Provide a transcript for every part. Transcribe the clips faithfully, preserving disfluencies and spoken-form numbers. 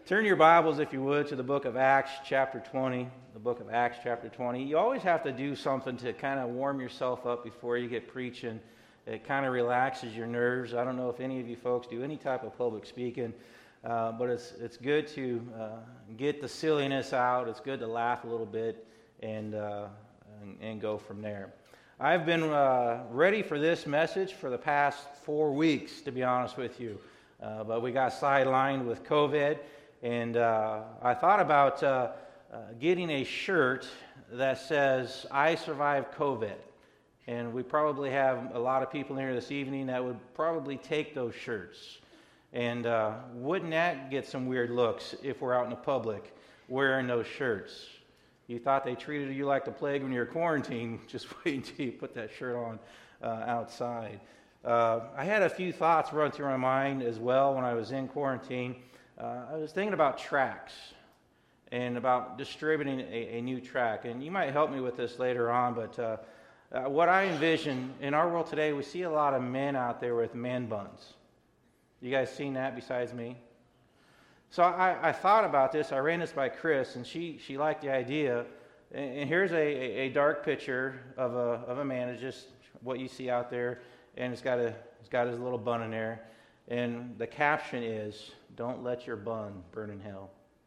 Turn your Bibles, if you would, to the book of Acts, chapter twenty. The book of Acts, chapter twenty. You always have to do something to kind of warm yourself up before you get preaching. It kind of relaxes your nerves. I don't know if any of you folks do any type of public speaking, uh, but it's it's good to uh, get the silliness out. It's good to laugh a little bit and uh, and, and go from there. I've been uh, ready for this message for the past four weeks, to be honest with you, uh, but we got sidelined with COVID. And uh, I thought about uh, uh, getting a shirt that says, "I survived COVID." And we probably have a lot of people here this evening that would probably take those shirts. And uh, wouldn't that get some weird looks if we're out in the public wearing those shirts? You thought they treated you like the plague when you were quarantined. Just wait until you put that shirt on uh, outside. Uh, I had a few thoughts run through my mind as well when I was in quarantine. Uh, I was thinking about tracts and about distributing a, a new tract. And you might help me with this later on, but uh, uh, what I envision in our world today, we see a lot of men out there with man buns. You guys seen that besides me? So I, I thought about this. I ran this by Chris, and she, she liked the idea. And, and here's a, a dark picture of a of a man. It's just what you see out there, and it's got a it's got his little bun in there. And the caption is, "Don't let your bun burn in hell."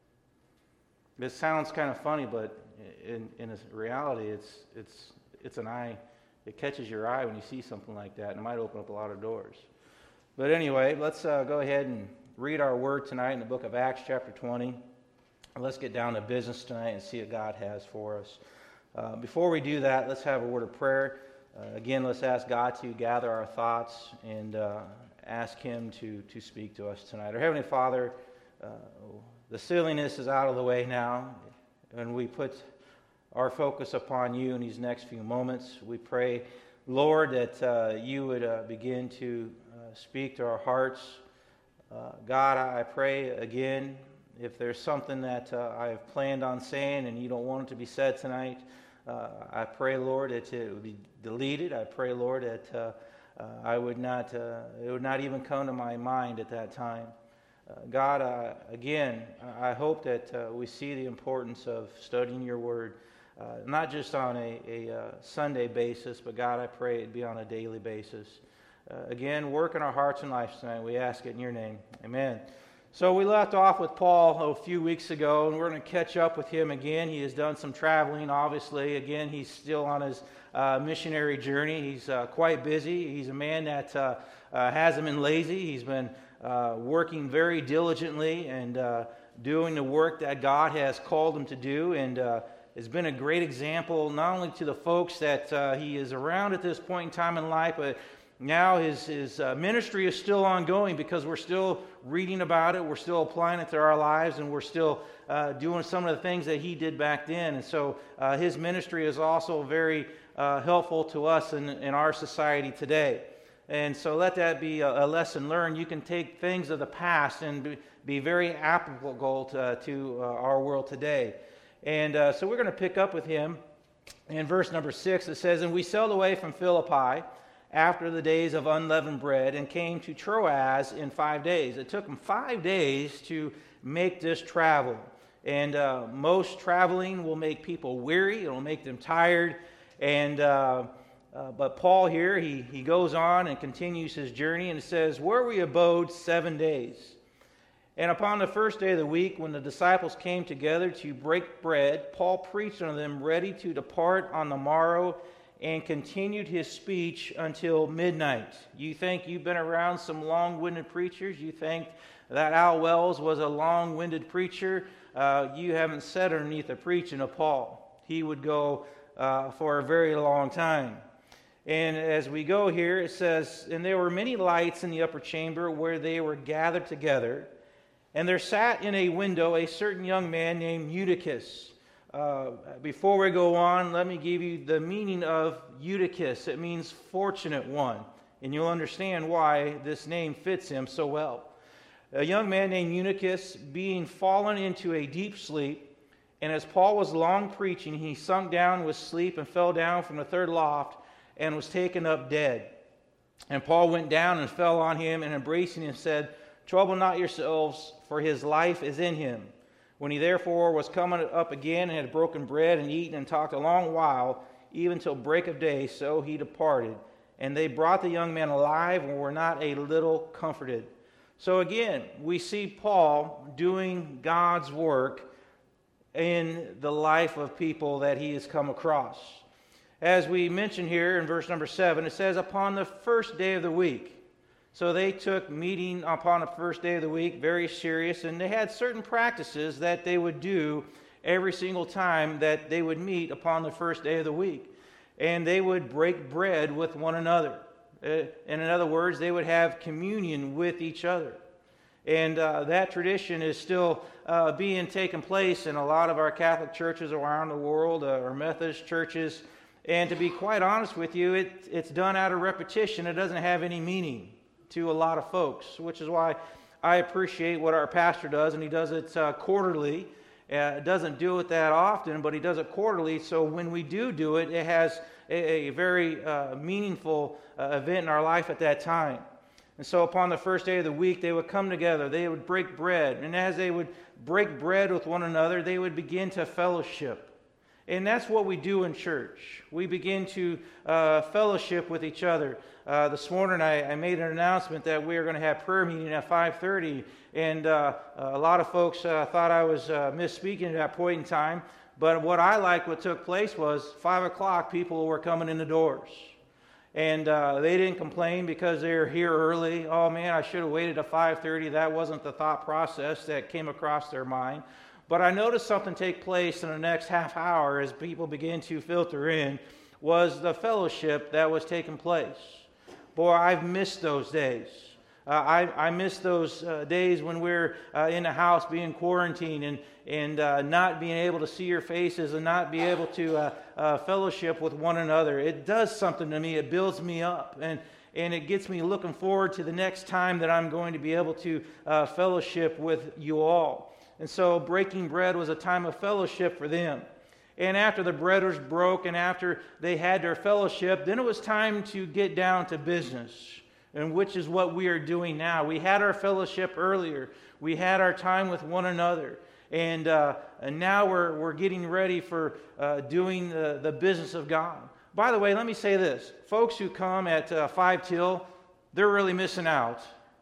This sounds kind of funny, but in, in reality, it's it's it's an eye. It catches your eye when you see something like that, and it might open up a lot of doors. But anyway, let's uh, go ahead and read our word tonight in the book of Acts, chapter twenty. Let's get down to business tonight and see what God has for us. Uh, before we do that, let's have a word of prayer. Uh, again, let's ask God to gather our thoughts and uh, ask Him to, to speak to us tonight. Our Heavenly Father, uh, the silliness is out of the way now, and we put our focus upon You in these next few moments. We pray, Lord, that uh, You would uh, begin to uh, speak to our hearts. Uh, God, I pray again, if there's something that uh, I have planned on saying and You don't want it to be said tonight, uh, I pray, Lord, that it would be deleted. I pray, Lord, that uh, Uh, I would not, uh, it would not even come to my mind at that time. Uh, God, uh, again, I hope that uh, we see the importance of studying Your Word, uh, not just on a, a uh, Sunday basis, but God, I pray it be on a daily basis. Uh, again, work in our hearts and lives tonight. We ask it in Your name. Amen. So we left off with Paul oh, a few weeks ago, and we're going to catch up with him again. He has done some traveling, obviously. Again, he's still on his uh, missionary journey. He's uh, quite busy. He's a man that uh, uh, hasn't been lazy. He's been uh, working very diligently and uh, doing the work that God has called him to do, and uh, has been a great example not only to the folks that uh, he is around at this point in time in life, but now his, his uh, ministry is still ongoing because we're still reading about it, we're still applying it to our lives, and we're still uh, doing some of the things that he did back then. And so uh, his ministry is also very uh, helpful to us in, in our society today. And so let that be a, a lesson learned. You can take things of the past and be, be very applicable to, to uh, our world today. And uh, so we're going to pick up with him in verse number six. It says, "And we sailed away from Philippi after the days of unleavened bread, and came to Troas in five days. It took them five days to make this travel. And uh, most traveling will make people weary. It'll make them tired. And uh, uh, but Paul here, he, he goes on and continues his journey, and it says, "Where we abode seven days. And upon the first day of the week, when the disciples came together to break bread, Paul preached unto them, ready to depart on the morrow, and continued his speech until midnight." You think you've been around some long-winded preachers? You think that Al Wells was a long-winded preacher? Uh, you haven't sat underneath the preaching of Paul. He would go uh, for a very long time. And as we go here, it says, "And there were many lights in the upper chamber where they were gathered together. And there sat in a window a certain young man named Eutychus." Uh, before we go on, let me give you the meaning of Eutychus. It means fortunate one, and you'll understand why this name fits him so well. A young man named Eutychus, being fallen into a deep sleep, and as Paul was long preaching, he sunk down with sleep and fell down from the third loft and was taken up dead. And Paul went down and fell on him, and embracing him said, Trouble not yourselves, for his life is in him. When he therefore was coming up again and had broken bread and eaten and talked a long while, even till break of day, so he departed. And they brought the young man alive and were not a little comforted. So again, we see Paul doing God's work in the life of people that he has come across. As we mentioned here in verse number seven, it says, upon the first day of the week. So they took meeting upon the first day of the week very serious, and they had certain practices that they would do every single time that they would meet upon the first day of the week. And they would break bread with one another. Uh, and in other words, they would have communion with each other. And uh, that tradition is still uh, being taken place in a lot of our Catholic churches around the world, uh, or Methodist churches. And to be quite honest with you, it, it's done out of repetition. It doesn't have any meaning to a lot of folks, which is why I appreciate what our pastor does, and he does it uh, quarterly. Uh, doesn't do it that often, but he does it quarterly, so when we do do it, it has a, a very uh, meaningful uh, event in our life at that time. And so upon the first day of the week, they would come together, they would break bread, and as they would break bread with one another, they would begin to fellowship. And that's what we do in church. We begin to uh, fellowship with each other. Uh, this morning I, I made an announcement that we are going to have prayer meeting at five thirty, and uh, a lot of folks uh, thought I was uh, misspeaking at that point in time, but what I liked what took place was five o'clock people were coming in the doors. And uh, they didn't complain because they were here early. Oh man, I should have waited at five thirty. That wasn't the thought process that came across their mind. But I noticed something take place in the next half hour as people began to filter in, was the fellowship that was taking place. Boy, I've missed those days. Uh, I, I miss those uh, days when we're uh, in the house being quarantined and, and uh, not being able to see your faces and not be able to uh, uh, fellowship with one another. It does something to me. It builds me up, and, and it gets me looking forward to the next time that I'm going to be able to uh, fellowship with you all. And so breaking bread was a time of fellowship for them. And after the bread was broke and after they had their fellowship, then it was time to get down to business, and which is what we are doing now. We had our fellowship earlier. We had our time with one another. And, uh, and now we're, we're getting ready for uh, doing the, the business of God. By the way, let me say this. Folks who come at uh, five till, they're really missing out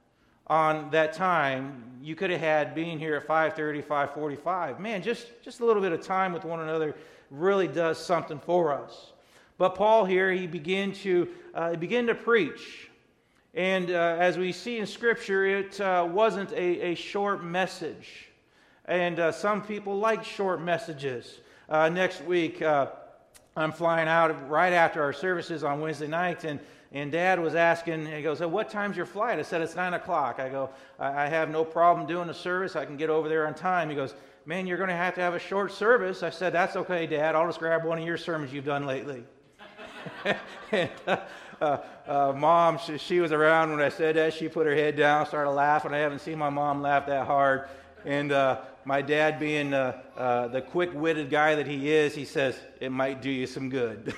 on that time you could have had being here at five thirty, five forty-five. Man, just, just a little bit of time with one another really does something for us. But Paul here, he began to, uh, he began to preach. And uh, as we see in Scripture, it uh, wasn't a, a short message. And uh, some people like short messages. Uh, next week, uh, I'm flying out right after our services on Wednesday night, and And Dad was asking, he goes, "So what time's your flight?" I said, "It's nine o'clock. I go, I have no problem doing the service. I can get over there on time." He goes, "Man, you're going to have to have a short service." I said, "That's okay, Dad. I'll just grab one of your sermons you've done lately." and, uh, uh, uh, Mom, she, she was around when I said that. She put her head down, started laughing. I haven't seen my mom laugh that hard. And uh, my dad, being uh, uh, the quick-witted guy that he is, he says, "It might do you some good."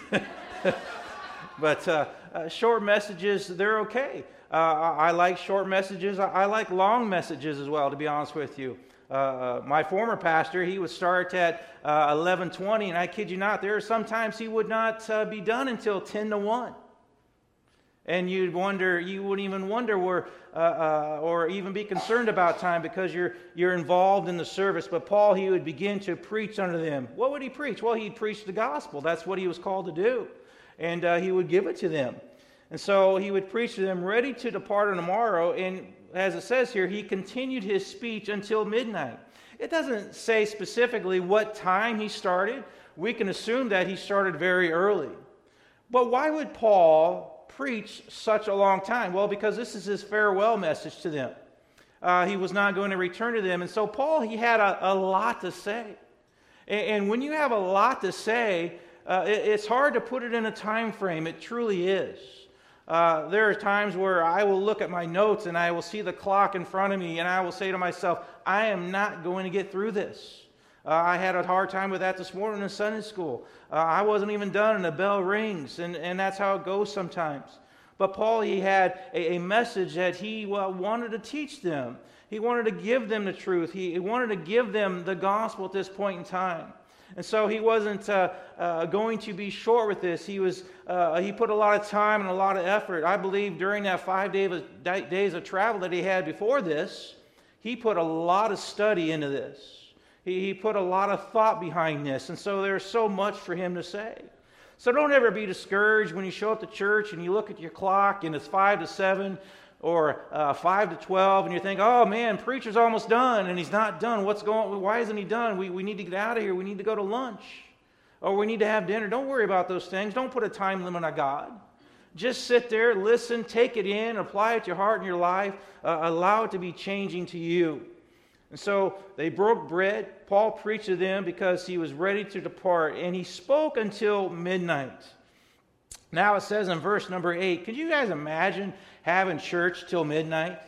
But uh, uh, short messages, they're okay. Uh, I, I like short messages. I, I like long messages as well, to be honest with you. Uh, uh, my former pastor, he would start at uh, eleven twenty, and I kid you not, there are sometimes he would not uh, be done until ten to one. And you'd wonder, you wouldn't even wonder where, uh, uh, or even be concerned about time because you're you're involved in the service. But Paul, he would begin to preach unto them. What would he preach? Well, he'd preach the gospel. That's what he was called to do. And uh, he would give it to them. And so he would preach to them, ready to depart on the morrow. And as it says here, he continued his speech until midnight. It doesn't say specifically what time he started. We can assume that he started very early. But why would Paul preach such a long time? Well, because this is his farewell message to them. Uh, he was not going to return to them. And so Paul, he had a, a lot to say. And, and when you have a lot to say, Uh, it, it's hard to put it in a time frame. It truly is. Uh, there are times where I will look at my notes and I will see the clock in front of me and I will say to myself, I am not going to get through this. Uh, I had a hard time with that this morning in Sunday school. Uh, I wasn't even done and the bell rings, and, and that's how it goes sometimes. But Paul, he had a, a message that he well, wanted to teach them. He wanted to give them the truth. He, he wanted to give them the gospel at this point in time. And so he wasn't uh, uh, going to be short with this. He was uh, he put a lot of time and a lot of effort. I believe during that five day of, days of travel that he had before this, he put a lot of study into this. He, he put a lot of thought behind this. And so there's so much for him to say. So don't ever be discouraged when you show up to church and you look at your clock and it's five to seven or uh, five to twelve and you think, oh man, preacher's almost done and he's not done. What's going on? Why isn't he done? We, we need to get out of here. We need to go to lunch or we need to have dinner. Don't worry about those things. Don't put a time limit on God. Just sit there, listen, take it in, apply it to your heart and your life, uh, allow it to be changing to you. And so they broke bread. Paul preached to them because he was ready to depart, and he spoke until midnight. Now it says in verse number eight, could you guys imagine having church till midnight?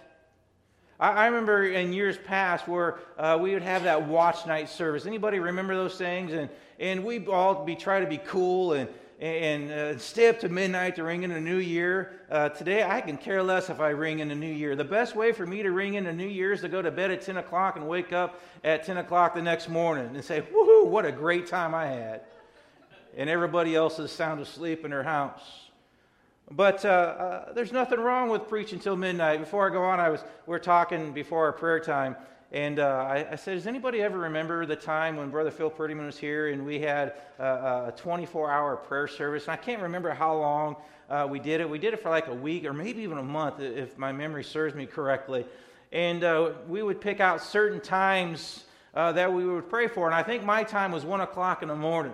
I, I remember in years past where uh, we would have that watch night service. Anybody remember those things? And and we'd all be try to be cool and and uh, stay up to midnight to ring in the new year. Uh, today, I can care less if I ring in the new year. The best way for me to ring in the new year is to go to bed at ten o'clock and wake up at ten o'clock the next morning and say, woohoo, what a great time I had. And everybody else is sound asleep in their house. But uh, uh, there's nothing wrong with preaching till midnight. Before I go on, I was we were talking before our prayer time, and uh, I, I said, does anybody ever remember the time when Brother Phil Purdyman was here and we had uh, a twenty-four hour prayer service? And I can't remember how long uh, we did it. We did it for like a week or maybe even a month, if my memory serves me correctly. And uh, we would pick out certain times uh, that we would pray for. And I think my time was one o'clock in the morning.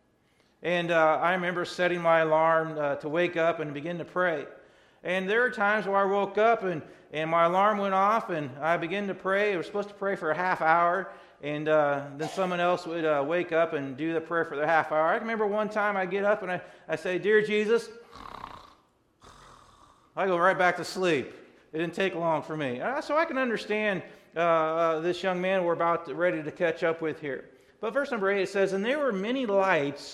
And uh, I remember setting my alarm uh, to wake up and begin to pray. And there were times where I woke up and, and my alarm went off and I began to pray. I was supposed to pray for a half hour, and uh, then someone else would uh, wake up and do the prayer for the half hour. I remember one time I get up and I, I say, Dear Jesus, I go right back to sleep. It didn't take long for me. Uh, so I can understand uh, uh, this young man we're about to, ready to catch up with here. But verse number eight, it says, and there were many lights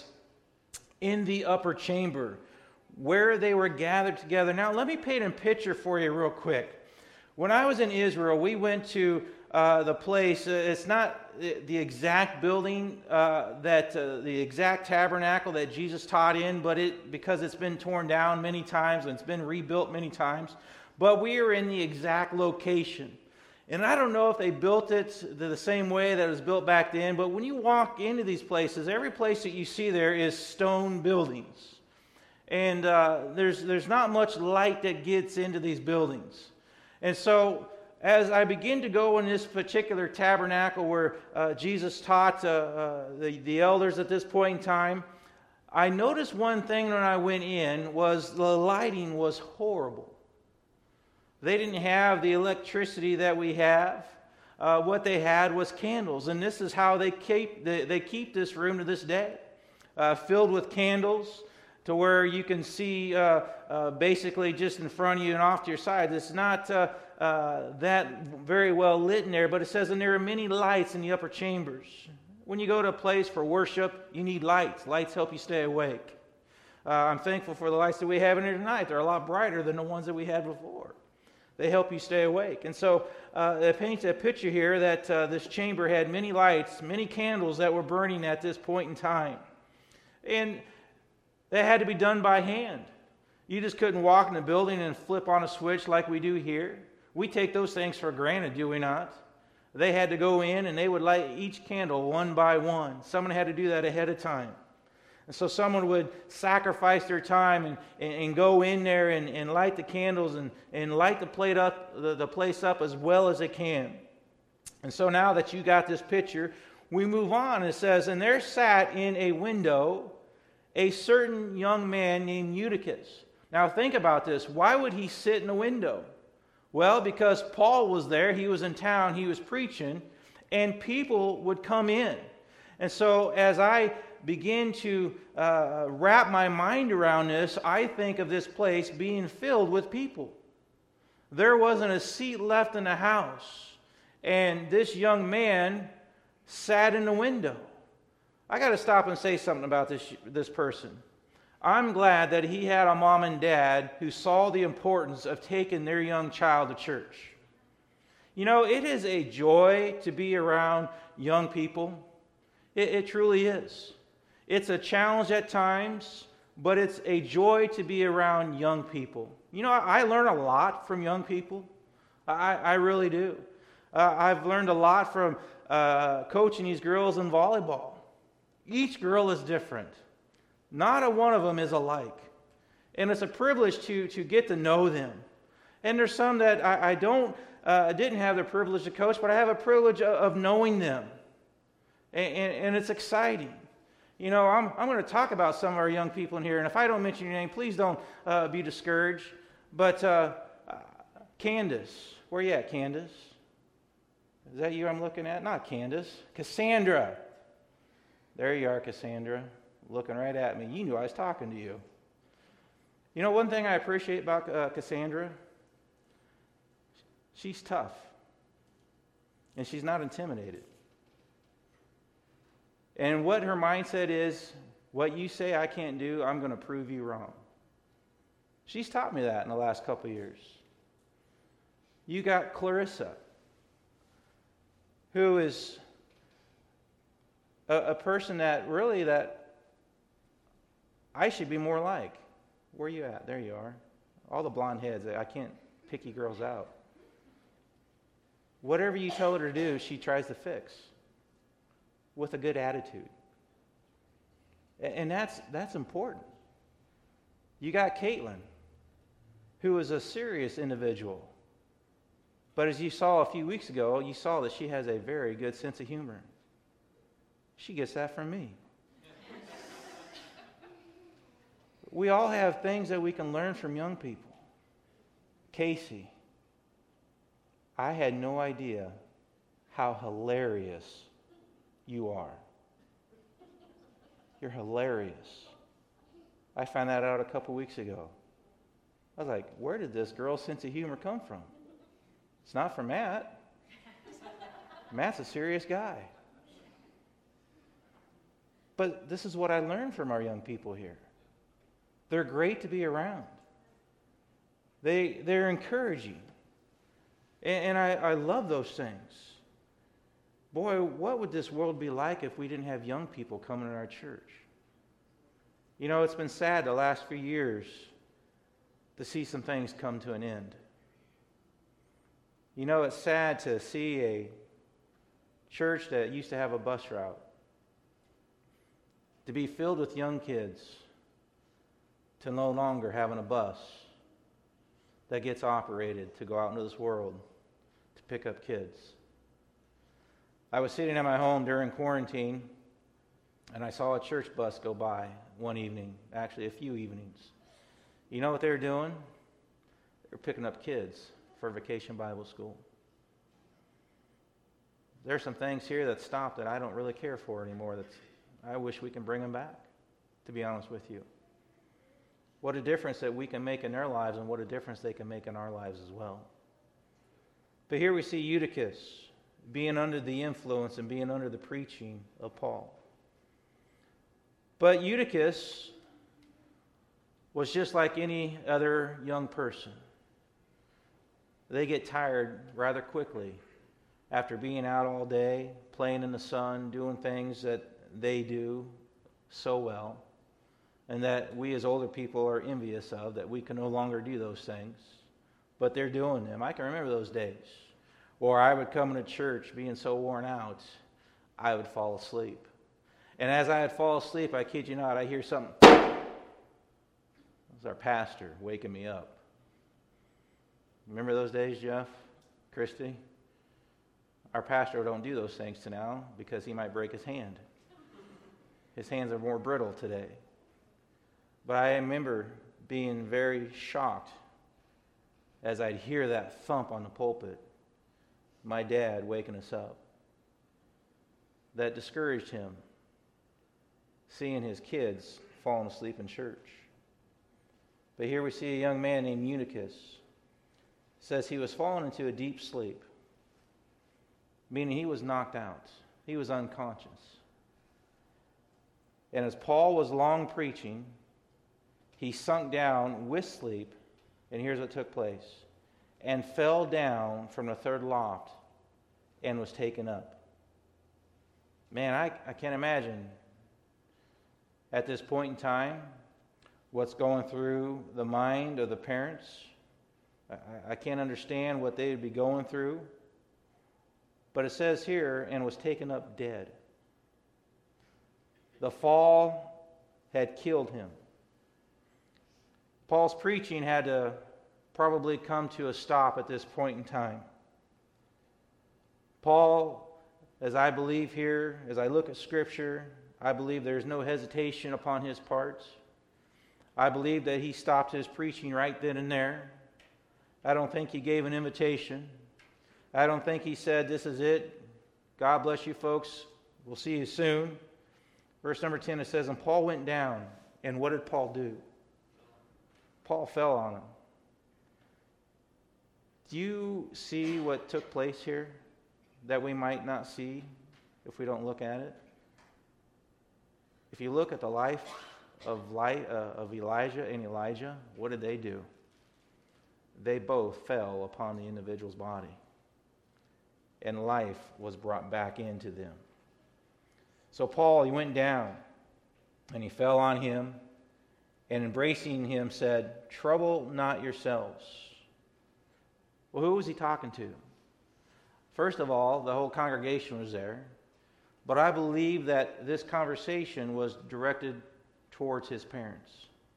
in the upper chamber where they were gathered together. Now, let me paint a picture for you real quick. When I was in Israel, we went to uh, the place, uh, it's not the, the exact building, uh, that uh, the exact tabernacle that Jesus taught in, but it because it's been torn down many times and it's been rebuilt many times, but we are in the exact location. And I don't know if they built it the same way that it was built back then, but when you walk into these places, every place that you see there is stone buildings. And uh, there's there's not much light that gets into these buildings. And so as I begin to go in this particular tabernacle where uh, Jesus taught uh, uh, the, the elders at this point in time, I noticed one thing when I went in was the lighting was horrible. They didn't have the electricity that we have. Uh, what they had was candles, and this is how they keep they, they keep this room to this day, uh, filled with candles, to where you can see uh, uh, basically just in front of you and off to your side. It's not uh, uh, that very well lit in there, but it says, and there are many lights in the upper chambers. When you go to a place for worship, you need lights. Lights help you stay awake. Uh, I'm thankful for the lights that we have in here tonight. They're a lot brighter than the ones that we had before. They help you stay awake. And so uh, it paints a picture here that uh, this chamber had many lights, many candles that were burning at this point in time. And that had to be done by hand. You just couldn't walk in the building and flip on a switch like we do here. We take those things for granted, do we not? They had to go in and they would light each candle one by one. Someone had to do that ahead of time. And so someone would sacrifice their time and, and, and go in there and, and light the candles and, and light the, plate up, the, the place up as well as they can. And so now that you got this picture, we move on. It says, and there sat in a window a certain young man named Eutychus. Now think about this. Why would he sit in a window? Well, because Paul was there. He was in town. He was preaching. And people would come in. And so as I begin to uh, wrap my mind around this, I think of this place being filled with people. There wasn't a seat left in the house, and this young man sat in the window. I got to stop and say something about this this person. I'm glad that he had a mom and dad who saw the importance of taking their young child to church. You know, it is a joy to be around young people. It, it truly is. It's a challenge at times, but it's a joy to be around young people. You know, I, I learn a lot from young people. I, I really do. Uh, I've learned a lot from uh, coaching these girls in volleyball. Each girl is different. Not a one of them is alike. And it's a privilege to, to get to know them. And there's some that I, I don't, uh, didn't have the privilege to coach, but I have a privilege of, of knowing them. And, and, and it's exciting. You know, I'm, I'm going to talk about some of our young people in here, and if I don't mention your name, please don't uh, be discouraged. But uh, uh, Candace, where you at, Candace? Is that you I'm looking at? Not Candace. Cassandra. There you are, Cassandra, looking right at me. You knew I was talking to you. You know, one thing I appreciate about uh, Cassandra, she's tough, and she's not intimidated. And what her mindset is, what you say I can't do, I'm going to prove you wrong. She's taught me that in the last couple of years. You got Clarissa, who is a, a person that really that I should be more like. Where are you at? There you are. All the blonde heads. I can't pick you girls out. Whatever you tell her to do, she tries to fix with a good attitude. And that's that's important. You got Caitlin, who is a serious individual. But as you saw a few weeks ago, you saw that she has a very good sense of humor. She gets that from me. We all have things that we can learn from young people. Casey, I had no idea how hilarious you are. You're hilarious. I found that out a couple weeks ago. I was like, where did this girl's sense of humor come from? It's not from Matt. Matt's a serious guy. But this is what I learned from our young people here. They're great to be around. They, they're encouraging. And, and I, I love those things. Boy, what would this world be like if we didn't have young people coming to our church? You know, it's been sad the last few years to see some things come to an end. You know, it's sad to see a church that used to have a bus route to be filled with young kids to no longer having a bus that gets operated to go out into this world to pick up kids. I was sitting at my home during quarantine, and I saw a church bus go by one evening, actually a few evenings. You know what they were doing? They were picking up kids for Vacation Bible School. There's some things here that stopped that I don't really care for anymore. That's, I wish we can bring them back, to be honest with you. What a difference that we can make in their lives, and what a difference they can make in our lives as well. But here we see Eutychus being under the influence and being under the preaching of Paul. But Eutychus was just like any other young person. They get tired rather quickly after being out all day, playing in the sun, doing things that they do so well, and that we as older people are envious of, that we can no longer do those things. But they're doing them. I can remember those days. Or I would come into church being so worn out, I would fall asleep. And as I would fall asleep, I kid you not, I hear something. It was our pastor waking me up. Remember those days, Jeff? Christy? Our pastor don't do those things to now because he might break his hand. His hands are more brittle today. But I remember being very shocked as I'd hear that thump on the pulpit. My dad waking us up. That discouraged him, seeing his kids falling asleep in church. But here we see a young man named Eutychus. Says he was falling into a deep sleep, meaning he was knocked out. He was unconscious. And as Paul was long preaching, he sunk down with sleep, and here's what took place, and fell down from the third loft and was taken up. Man, I, I can't imagine at this point in time what's going through the mind of the parents. I, I can't understand what they would be going through. But it says here, and was taken up dead. The fall had killed him. Paul's preaching had to probably come to a stop at this point in time. Paul, as I believe here, as I look at Scripture, I believe there's no hesitation upon his part. I believe that he stopped his preaching right then and there. I don't think he gave an invitation. I don't think he said, this is it. God bless you folks. We'll see you soon. Verse number ten, it says, and Paul went down. And what did Paul do? Paul fell on him. Do you see what took place here that we might not see if we don't look at it? If you look at the life of, Li- uh, of Elijah and Elijah, what did they do? They both fell upon the individual's body, and life was brought back into them. So Paul, he went down, and he fell on him, and embracing him said, trouble not yourselves. Well, who was he talking to? First of all, the whole congregation was there, but I believe that this conversation was directed towards his parents.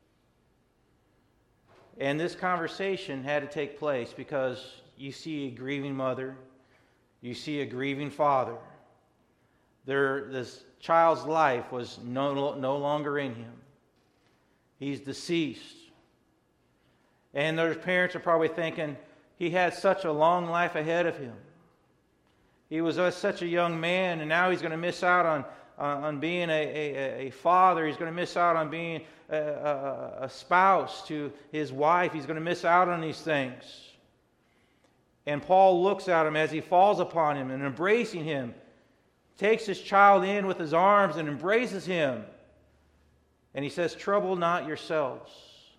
And this conversation had to take place because you see a grieving mother, you see a grieving father. There, this child's life was no, no longer in him. He's deceased. And their parents are probably thinking, he had such a long life ahead of him. He was uh, such a young man, and now he's going to miss out on, on, on being a, a, a father. He's going to miss out on being a, a, a spouse to his wife. He's going to miss out on these things. And Paul looks at him as he falls upon him and embracing him, takes his child in with his arms and embraces him. And he says, trouble not yourselves.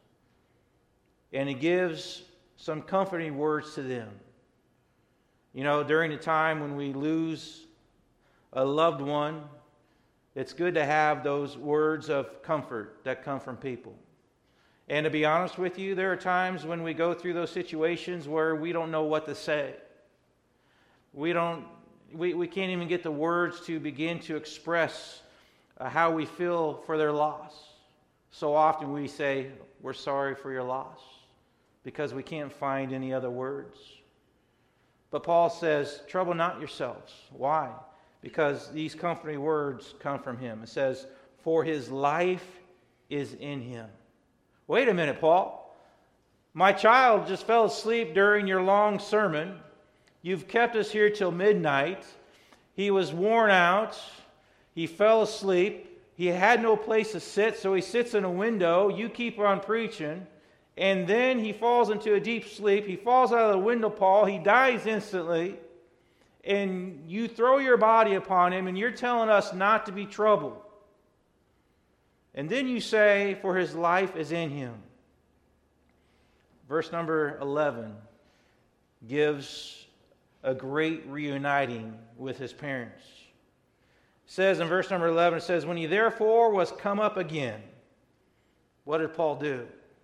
And he gives some comforting words to them. You know, during the time when we lose a loved one, it's good to have those words of comfort that come from people. And to be honest with you, there are times when we go through those situations where we don't know what to say. We don't, we, we can't even get the words to begin to express uh, how we feel for their loss. So often we say, we're sorry for your loss, because we can't find any other words. But Paul says, trouble not yourselves. Why? Because these comforting words come from him. It says, for his life is in him. Wait a minute, Paul. My child just fell asleep during your long sermon. You've kept us here till midnight. He was worn out. He fell asleep. He had no place to sit, so he sits in a window. You keep on preaching. And then he falls into a deep sleep. He falls out of the window, Paul. He dies instantly. And you throw your body upon him, and you're telling us not to be troubled. And then you say, for his life is in him. Verse number eleven gives a great reuniting with his parents. It says in verse number eleven, it says, when he therefore was come up again, what did Paul do?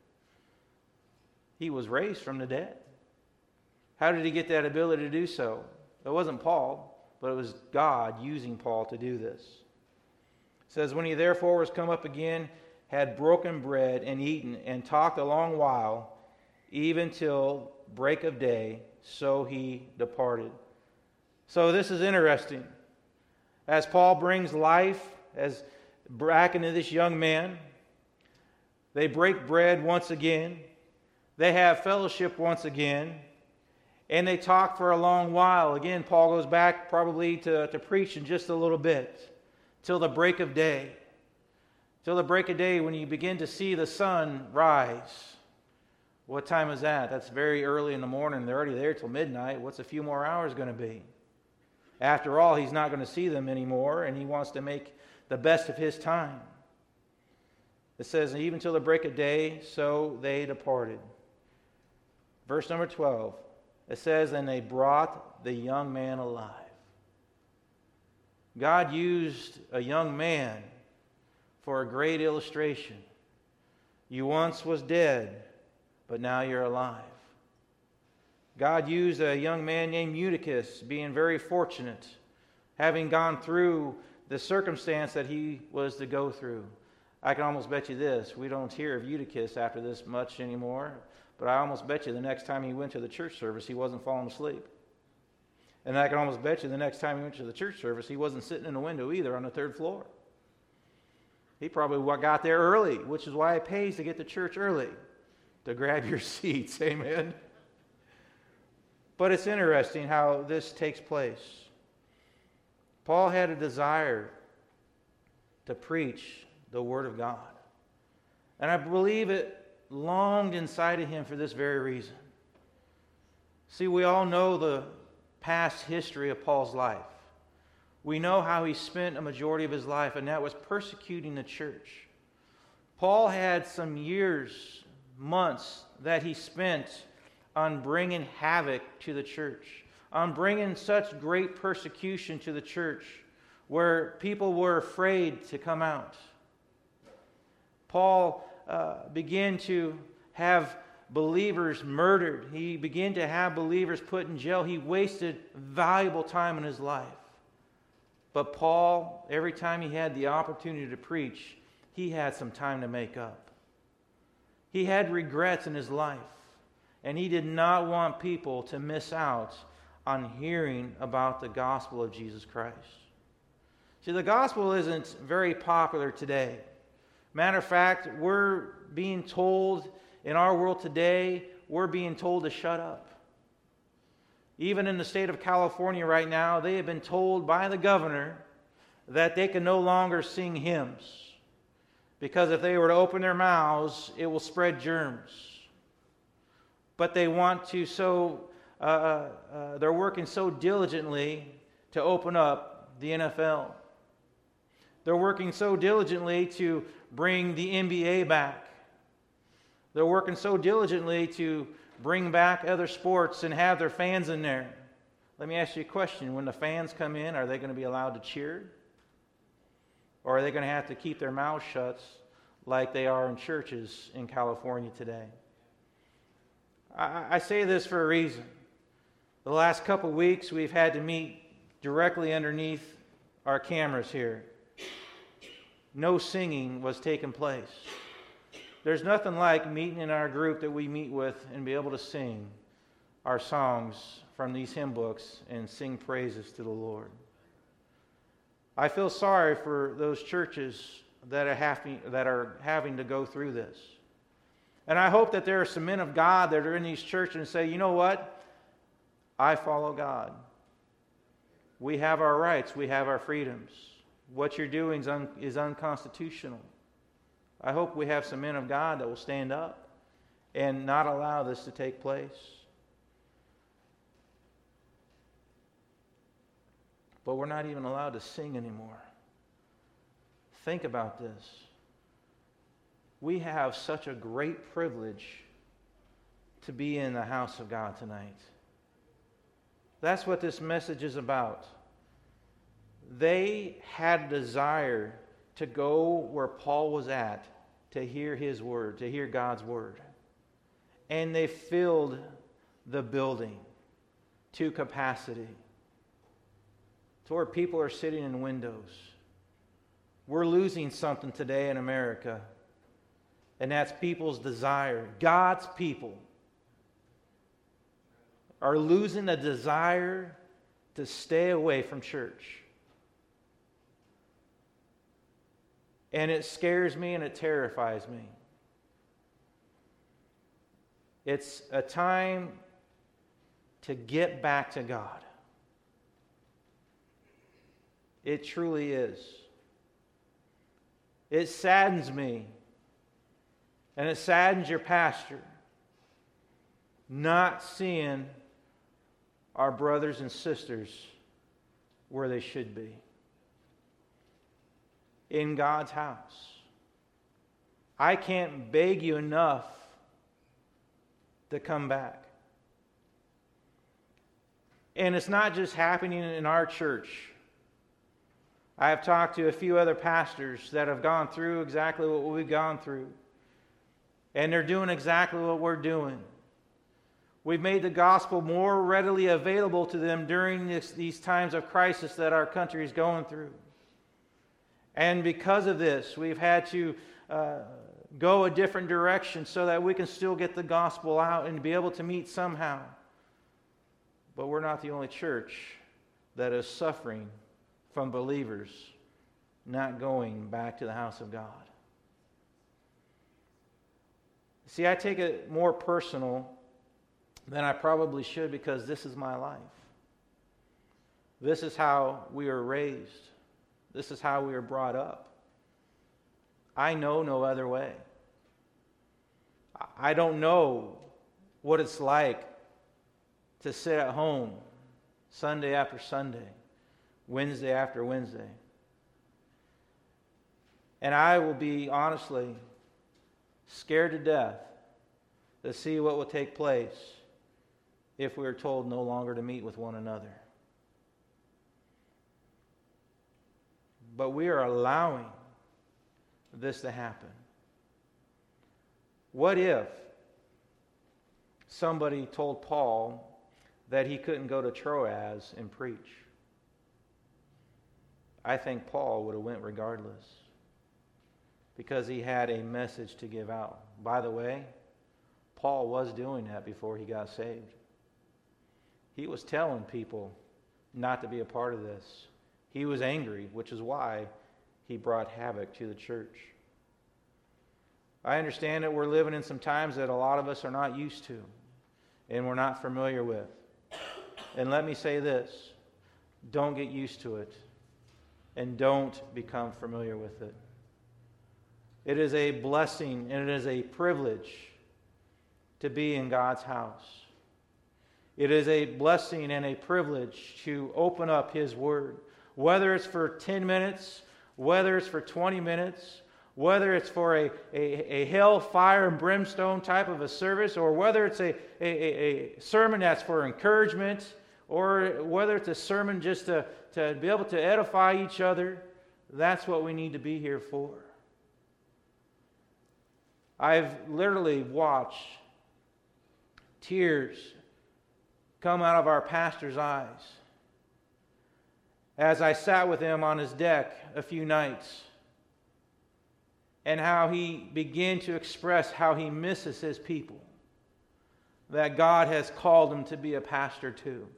He was raised from the dead. How did he get that ability to do so? It wasn't Paul, but it was God using Paul to do this. It says, when he therefore was come up again, had broken bread and eaten, and talked a long while, even till break of day, so he departed. So this is interesting. As Paul brings life as back into this young man, they break bread once again. They have fellowship once again, and they talk for a long while. Again, Paul goes back probably to, to preach in just a little bit, till the break of day. Till the break of day when you begin to see the sun rise. What time is that? That's very early in the morning. They're already there till midnight. What's a few more hours going to be? After all, he's not going to see them anymore, and he wants to make the best of his time. It says, even till the break of day, so they departed. Verse number twelve, it says, and they brought the young man alive. God used a young man for a great illustration. You once was dead, but now you're alive. God used a young man named Eutychus, being very fortunate, having gone through the circumstance that he was to go through. I can almost bet you this, we don't hear of Eutychus after this much anymore, but I almost bet you the next time he went to the church service, he wasn't falling asleep. And I can almost bet you the next time he went to the church service, he wasn't sitting in the window either on the third floor. He probably got there early, which is why it pays to get to church early, to grab your seats. Amen. But it's interesting how this takes place. Paul had a desire to preach the Word of God. And I believe it longed inside of him for this very reason. See, we all know the past history of Paul's life. We know how he spent a majority of his life, and that was persecuting the church. Paul had some years, months, that he spent on bringing havoc to the church, on bringing such great persecution to the church where people were afraid to come out. Paul uh, began to have believers murdered. He began to have believers put in jail. He wasted valuable time in his life. But Paul, every time he had the opportunity to preach, he had some time to make up. He had regrets in his life, and he did not want people to miss out on hearing about the gospel of Jesus Christ. See, the gospel isn't very popular today. Matter of fact, we're being told in our world today, we're being told to shut up. Even in the state of California right now, they have been told by the governor that they can no longer sing hymns, because if they were to open their mouths, it will spread germs. But they want to so, uh, uh, they're working so diligently to open up the N F L. They're working so diligently to bring the N B A back. They're working so diligently to bring back other sports and have their fans in there. Let me ask you a question. When the fans come in, are they going to be allowed to cheer? Or are they going to have to keep their mouths shut like they are in churches in California today? I, I say this for a reason. The last couple weeks, we've had to meet directly underneath our cameras here. No singing was taking place. There's nothing like meeting in our group that we meet with and be able to sing our songs from these hymn books and sing praises to the Lord. I feel sorry for those churches that are having, that are having to go through this. And I hope that there are some men of God that are in these churches and say, you know what? I follow God. We have our rights. We have our freedoms. What you're doing is, un- is unconstitutional. I hope we have some men of God that will stand up and not allow this to take place. But we're not even allowed to sing anymore. Think about this. We have such a great privilege to be in the house of God tonight. That's what this message is about. They had a desire to go where Paul was at, to hear his word, to hear God's word. And they filled the building to capacity, to where people are sitting in windows. We're losing something today in America, and that's people's desire. God's people are losing the desire to stay away from church. And it scares me and it terrifies me. It's a time to get back to God. It truly is. It saddens me, and it saddens your pastor, not seeing our brothers and sisters where they should be. In God's house. I can't beg you enough to come back. And it's not just happening in our church. I have talked to a few other pastors that have gone through exactly what we've gone through. And they're doing exactly what we're doing. We've made the gospel more readily available to them during this, these times of crisis that our country is going through. And because of this, we've had to uh, go a different direction so that we can still get the gospel out and be able to meet somehow. But we're not the only church that is suffering from believers not going back to the house of God. See, I take it more personal than I probably should because this is my life. This is how we are raised. This is how we are brought up. I know no other way. I don't know what it's like to sit at home Sunday after Sunday, Wednesday after Wednesday. And I will be honestly scared to death to see what will take place if we are told no longer to meet with one another. But we are allowing this to happen. What if somebody told Paul that he couldn't go to Troas and preach? I think Paul would have went regardless because he had a message to give out. By the way, Paul was doing that before he got saved. He was telling people not to be a part of this. He was angry, which is why he brought havoc to the church. I understand that we're living in some times that a lot of us are not used to and we're not familiar with. And let me say this, don't get used to it and don't become familiar with it. It is a blessing and it is a privilege to be in God's house. It is a blessing and a privilege to open up His Word. Whether it's for ten minutes, whether it's for twenty minutes, whether it's for a, a, a hell, fire, and brimstone type of a service, or whether it's a, a, a sermon that's for encouragement, or whether it's a sermon just to, to be able to edify each other, that's what we need to be here for. I've literally watched tears come out of our pastor's eyes as I sat with him on his deck a few nights, and how he began to express how he misses his people that God has called him to be a pastor to.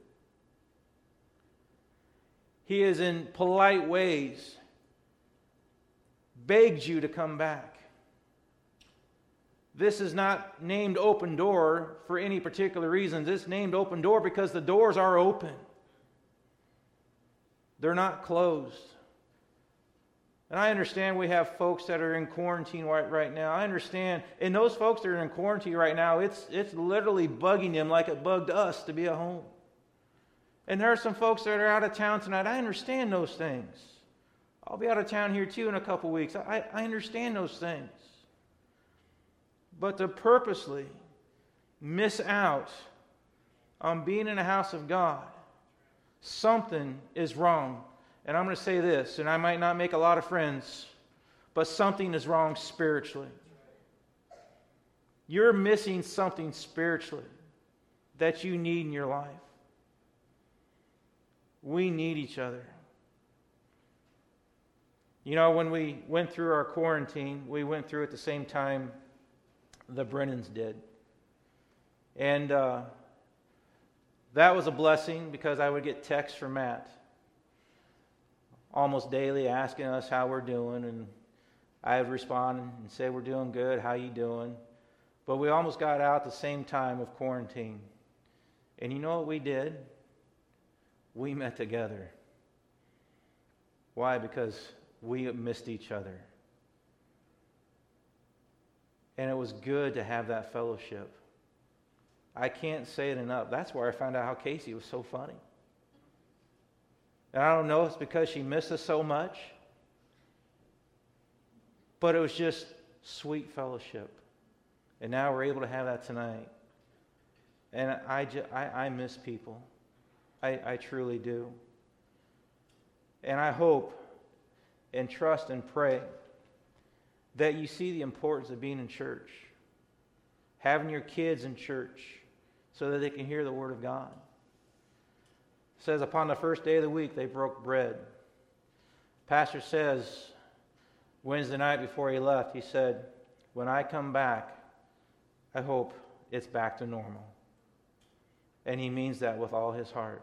He has in polite ways begged you to come back. This is not named Open Door for any particular reason. This is named Open Door because the doors are open. They're not closed. And I understand we have folks that are in quarantine right, right now. I understand. And those folks that are in quarantine right now, it's, it's literally bugging them like it bugged us to be at home. And there are some folks that are out of town tonight. I understand those things. I'll be out of town here too in a couple weeks. I, I understand those things. But to purposely miss out on being in the house of God, something is wrong. And I'm going to say this, and I might not make a lot of friends, but something is wrong spiritually. You're missing something spiritually that you need in your life. We need each other. You know, when we went through our quarantine, we went through at the same time the Brennans did. And uh, that was a blessing because I would get texts from Matt almost daily asking us how we're doing, and I would respond and say we're doing good, how you doing? But we almost got out at the same time of quarantine. And you know what we did? We met together. Why? Because we missed each other. And it was good to have that fellowship. I can't say it enough. That's where I found out how Casey was so funny. And I don't know if it's because she missed us so much, but it was just sweet fellowship. And now we're able to have that tonight. And I, just, I, I miss people. I, I truly do. And I hope and trust and pray that you see the importance of being in church, having your kids in church so that they can hear the Word of God. It says upon the first day of the week they broke bread. Pastor says Wednesday night before he left, he said, when I come back, I hope it's back to normal. And he means that with all his heart.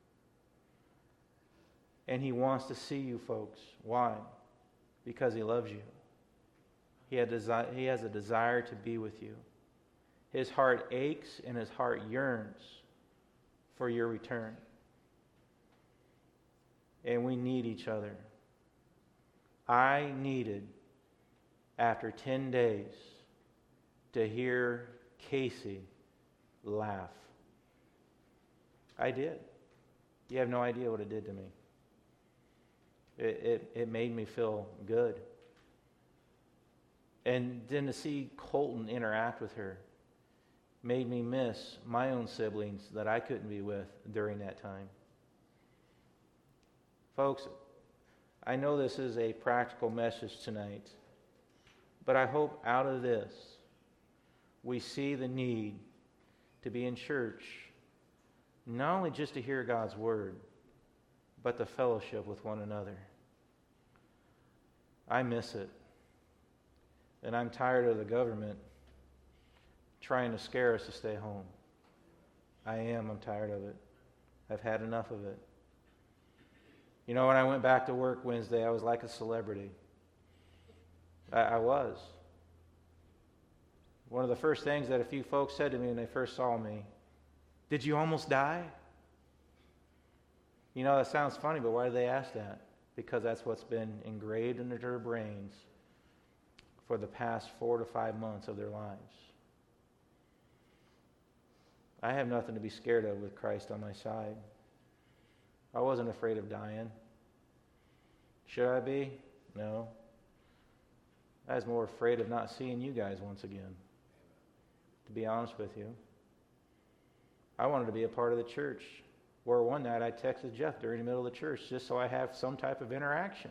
And he wants to see you folks. Why? Because he loves you. He, had desi- he has a desire to be with you. His heart aches and his heart yearns for your return. And we need each other. I needed, after ten days, to hear Casey laugh. I did. You have no idea what it did to me. It, it, it made me feel good. And then to see Colton interact with her made me miss my own siblings that I couldn't be with during that time. Folks, I know this is a practical message tonight, but I hope out of this we see the need to be in church, not only just to hear God's word, but to fellowship with one another. I miss it. And I'm tired of the government trying to scare us to stay home. I am. I'm tired of it. I've had enough of it. You know, when I went back to work Wednesday, I was like a celebrity. I, I was. One of the first things that a few folks said to me when they first saw me, "Did you almost die?" You know, that sounds funny, but why did they ask that? Because that's what's been engraved into their brains for the past four to five months of their lives. I have nothing to be scared of with Christ on my side. I wasn't afraid of dying. Should I be? No. I was more afraid of not seeing you guys once again, to be honest with you. I wanted to be a part of the church, where one night I texted Jeff during the middle of the church just so I have some type of interaction.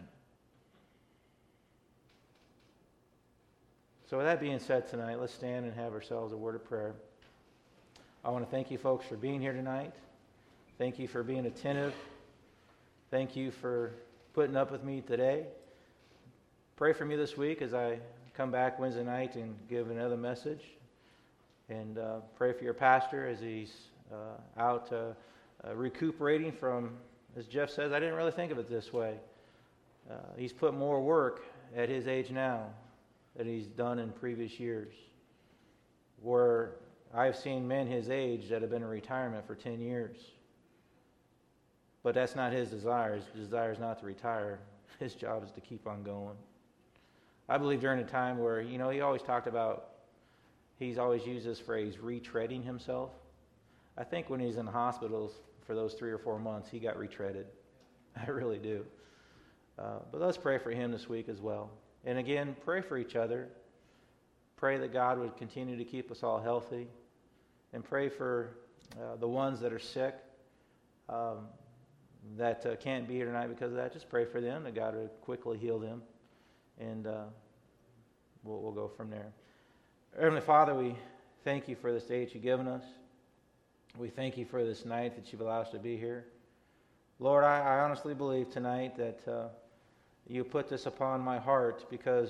So with that being said tonight, let's stand and have ourselves a word of prayer. I want to thank you folks for being here tonight. Thank you for being attentive. Thank you for putting up with me today. Pray for me this week as I come back Wednesday night and give another message. And uh, pray for your pastor as he's uh, out uh, uh, recuperating from, as Jeff says, I didn't really think of it this way. Uh, he's put more work at his age now than he's done in previous years. Where I've seen men his age that have been in retirement for ten years. But that's not his desire. His desire is not to retire. His job is to keep on going. I believe during a time where, you know, he always talked about, he's always used this phrase, retreading himself. I think when he's in the hospitals for those three or four months, he got retreaded. I really do. Uh, but let's pray for him this week as well. And again, pray for each other. Pray that God would continue to keep us all healthy. And pray for uh, the ones that are sick, um, that uh, can't be here tonight because of that. Just pray for them, that God would quickly heal them. And uh, we'll, we'll go from there. Heavenly Father, we thank you for this day that you've given us. We thank you for this night that you've allowed us to be here. Lord, I, I honestly believe tonight that uh, you put this upon my heart because,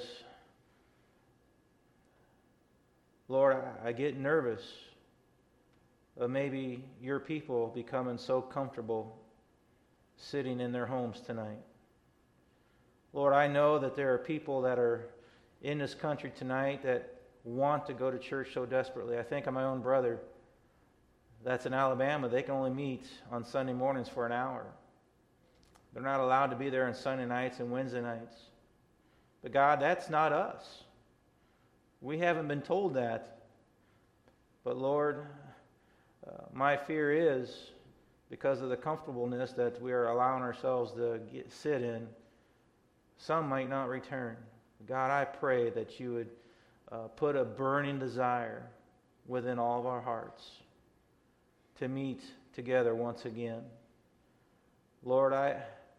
Lord, I, I get nervous of maybe your people becoming so comfortable sitting in their homes tonight. Lord, I know that there are people that are in this country tonight that want to go to church so desperately. I think of my own brother that's in Alabama. They can only meet on Sunday mornings for an hour. They're not allowed to be there on Sunday nights and Wednesday nights. But God, that's not us. We haven't been told that. But Lord, uh, my fear is, because of the comfortableness that we are allowing ourselves to get, sit in, some might not return. God, I pray that you would uh, put a burning desire within all of our hearts to meet together once again. Lord, I,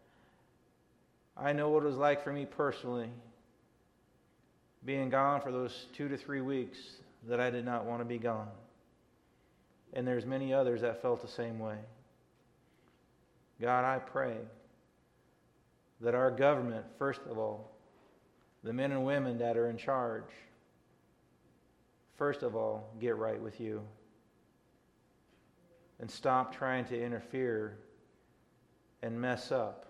I know what it was like for me personally, being gone for those two to three weeks that I did not want to be gone. And there's many others that felt the same way. God, I pray that our government, first of all, the men and women that are in charge, first of all, get right with you. And stop trying to interfere and mess up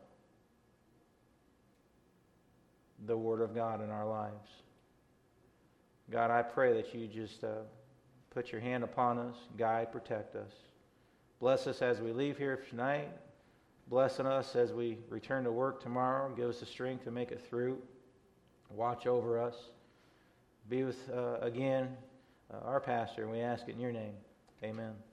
the Word of God in our lives. God, I pray that you just uh, put your hand upon us, guide, protect us. Bless us as we leave here tonight. Bless us as we return to work tomorrow. Give us the strength to make it through. Watch over us. Be with, uh, again, uh, our pastor, and we ask it in your name. Amen.